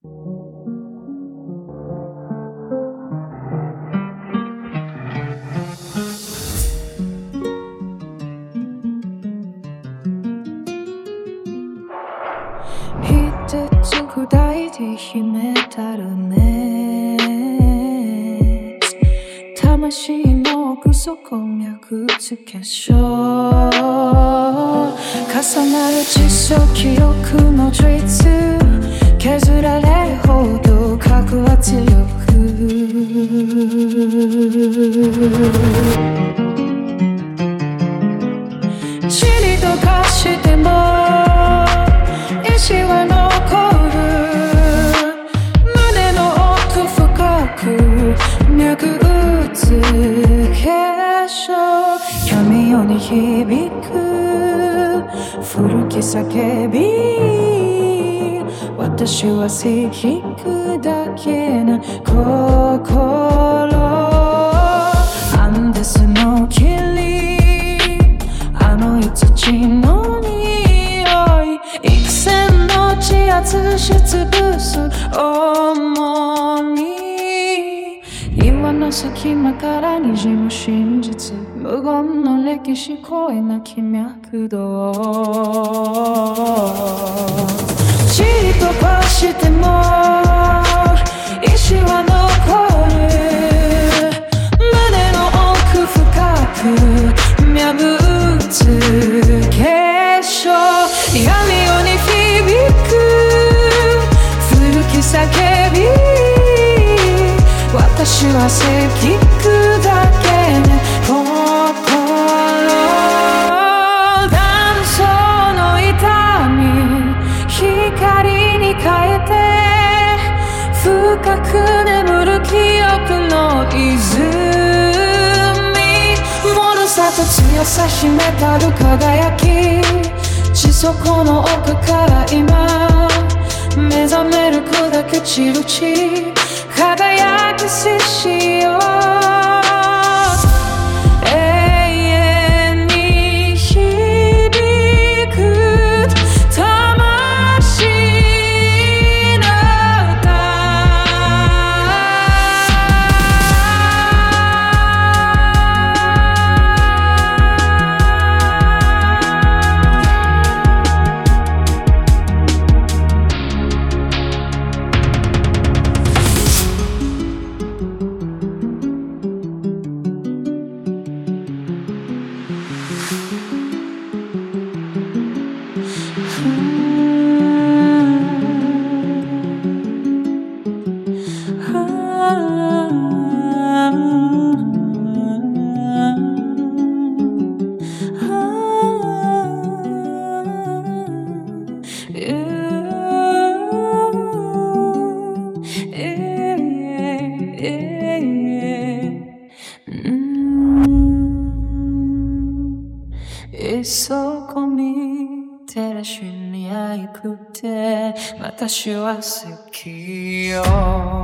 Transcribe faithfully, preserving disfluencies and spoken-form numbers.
一鉄砕いて秘めたるね魂の奥底脈つけしょ重なる窒素記憶のトリツ削られほど核圧力塵と化しても意志は残る胸の奥深く脈打つ結晶闇夜に響く古き叫び私はせきくだけな心アンデスの霧あの土の匂い幾千の地圧しつぶす重み岩の隙間からにじむ真実無言の歴史超えなき脈動塵と化しても意志は残る胸の奥深く脈打つ結晶闇夜に響く古き叫び私はせきくだけね心断層の痛み光に変えて深く眠る記憶の泉脆さと強さ秘めたる輝き地底の奥から今目覚める砕け散る地輝きししよう永遠に響く魂の歌そこ見てらしにゃいくて私は好きよ